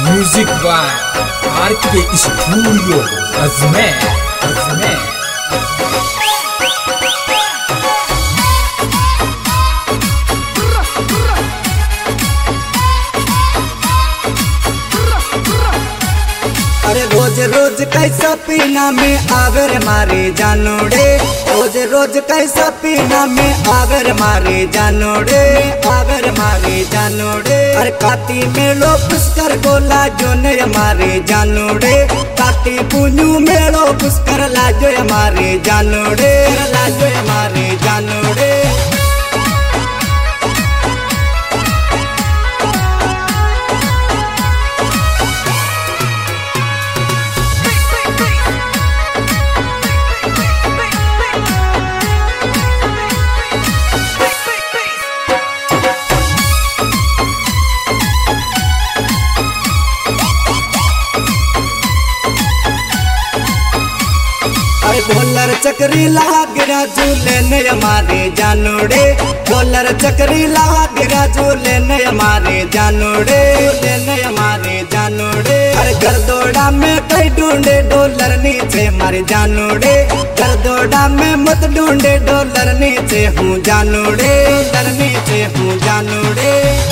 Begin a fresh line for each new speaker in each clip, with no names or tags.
Music by R K studio Ajmer Ajmer.
अरे रोज रोज कैसा पीना में आगर मारे जानोड़े, रोज रोज कैसा पीना में आगर मारे जानोड़े, आगर मारे जानोड़े। अरे काती मेलो पुष्कर गोला जो ने हमारे जानोड़े, काती पुन्यू मेलो पुष्कर लाजो हमारे जानोड़े, लाजो हमारे जानोड़े। ढोलर चक्री गिरा झूले ने हमारे जानोड़े, ढोलर चक्री गिरा झूले ने हमारे जानोड़े, ने हमारे जानोड़े। अरे घर दौड़ा में कई ढूंढे डॉलर नीचे मारे जानोड़े, घर दौड़ा में मत ढूंढे डॉलर नीचे हूँ जानोड़े, डॉलर नीचे हूँ जानोड़े।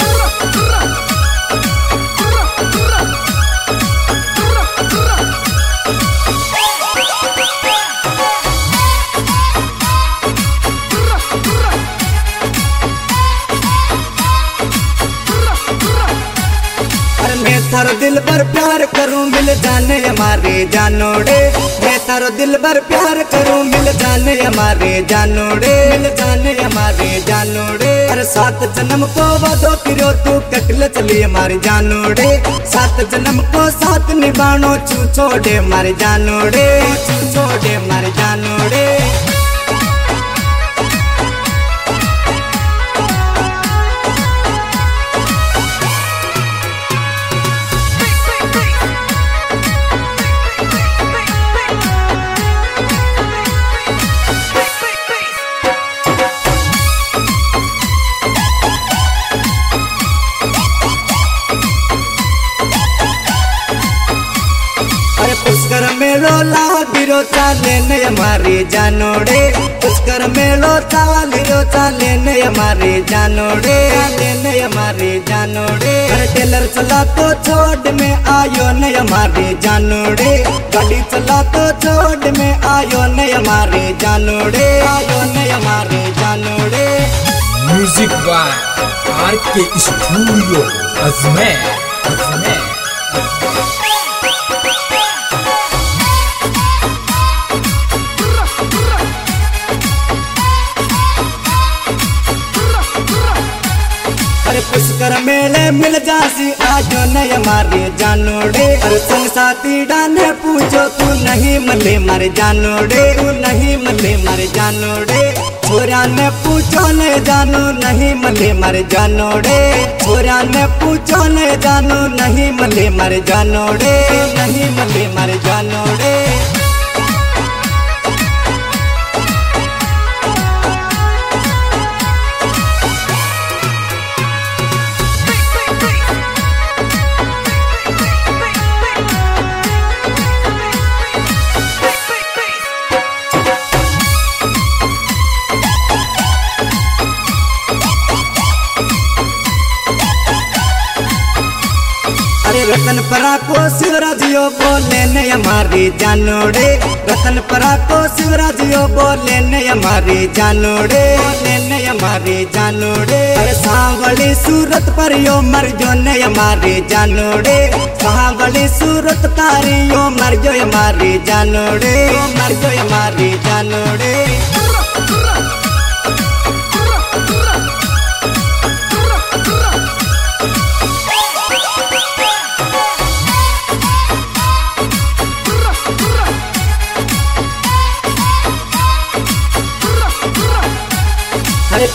मैं थारो दिल पर प्यार करूं मिल जाने हमारे जानोड़े, मैं थारो दिल पर प्यार करूं मिल जाने हमारे जानोड़े, मिल जाने हमारे जानोड़े। अरे 7 जन्म को वादो करो तू कटल चली हमारे जानोड़े, 7 जन्म को साथ निभानो छू छोड़े हमारे जानोड़े, छू छोड़े हमारे जानोड़े। पुष्कर मेलो लागिरो चाले ने हमारे जानोड़े, पुष्कर मेलो चालिरो चाले ने हमारे जानोड़े, ने हमारे जानोड़े। अरे टेलर चला तो छोड़ में आयो ने हमारे जानोड़े, गाड़ी चला तो छोड़ में आयो ने हमारे जानोड़े, आयो ने हमारे जानोड़े।
Music by R K studio Ajmer Ajmer.
Pushkar मेले मिल जासी आजो नहीं हमारे जानोड़े, अरे संग साथी डाने पूछो तू नहीं मले मारे जानोड़े, तू नहीं मले मारे जानोड़े। छोरा ने पूछो ने जानू नहीं मले मारे जानोड़े, छोरा ने पूछो ने जानू नहीं मले मारे जानोड़े, नहीं मले मारे जानोड़े। रतन परा को शिवराजियो बोले ने हमारे जानोड़े, रतन परा को शिवराजियो बोले ने हमारे जानोड़े, बोले ने हमारे जानोड़े। अरे सांवली सूरत पर यो मर जो ने हमारे जानोड़े, सांवली सूरत तारियो मर जो हमारे जानोड़े, मर जो हमारे जानोड़े।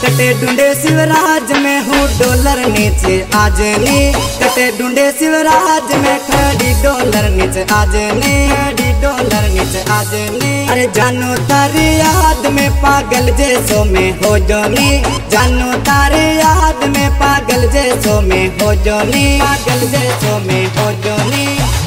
कटे ढूंढे शिवराज में हूँ डॉलर नीचे आजनी, कटे ढूंढे शिवराज में खड़ी डॉलर नीचे आजनी, खड़ी डॉलर नीचे आजनी। अरे जानू तारी याद में पागल जैसो में हो जोनी, जानू तारी याद में पागल जैसो में हो जोनी, पागल जैसो में हो जोनी।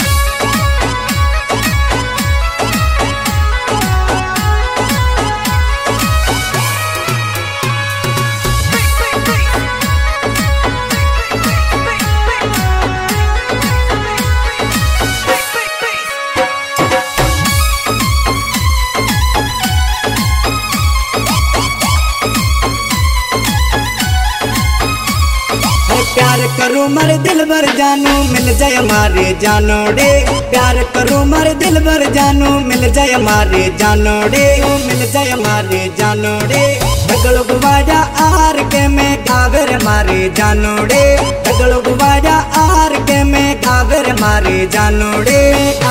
प्यार करूं मर दिल भर जानू मिल जाए हमारे जानोड़े, प्यार करूं मर दिल भर जानू मिल जाए हमारे जानोड़े, मिल जाए हमारे जानोड़े। ढगलो गुवाड़ा आर के मैं गावर मारे जानोड़े, ढगलो गुवाड़ा आर के मैं गावर मारे जानोड़े।